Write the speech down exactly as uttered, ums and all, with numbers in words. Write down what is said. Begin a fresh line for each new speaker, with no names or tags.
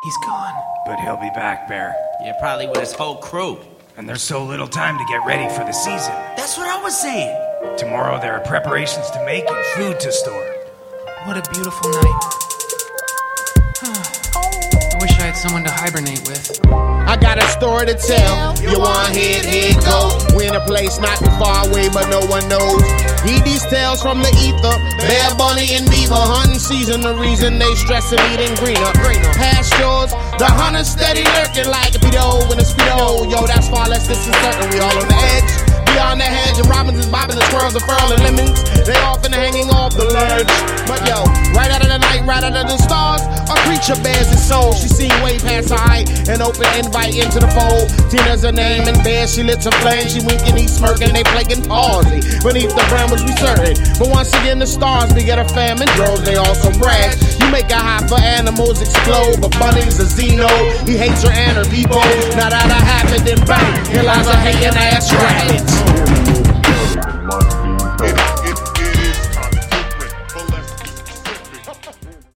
He's gone.
But he'll be back, Bear.
Yeah, probably with his whole crew.
And there's so little time to get ready for the season.
That's what I was saying.
Tomorrow there are preparations to make and food to store.
What a beautiful night. I wish I had someone to hibernate with.
I got a story to tell. You want head, head go. We in a place not too far away, but no one knows. Read these tales from the ether. Bear, bunny, and beaver. Hunting season, the reason they stress and eating greener. Pastures, the hunters steady lurking like a pedo in a speedo. Yo, that's far less distant certain. We all on the edge. Beyond the hedge, and robins is bobbing, the squirrels are furling lemons. They often hanging off the ledge. But yo, right out of the night, right out of the stars, a creature bears its soul. She seen way past her height, an open invite into the fold. Tina's her name, and there she lit a flame. She winking, he smirking, they plaguing palsy. Beneath the brambles we certain. But once again, the stars beget a famine droves, they also brag. You make a high for animals explode, but bunny's a xeno. He hates her and her people. Now that I happened, then bang, here lies a hating ass rabbit.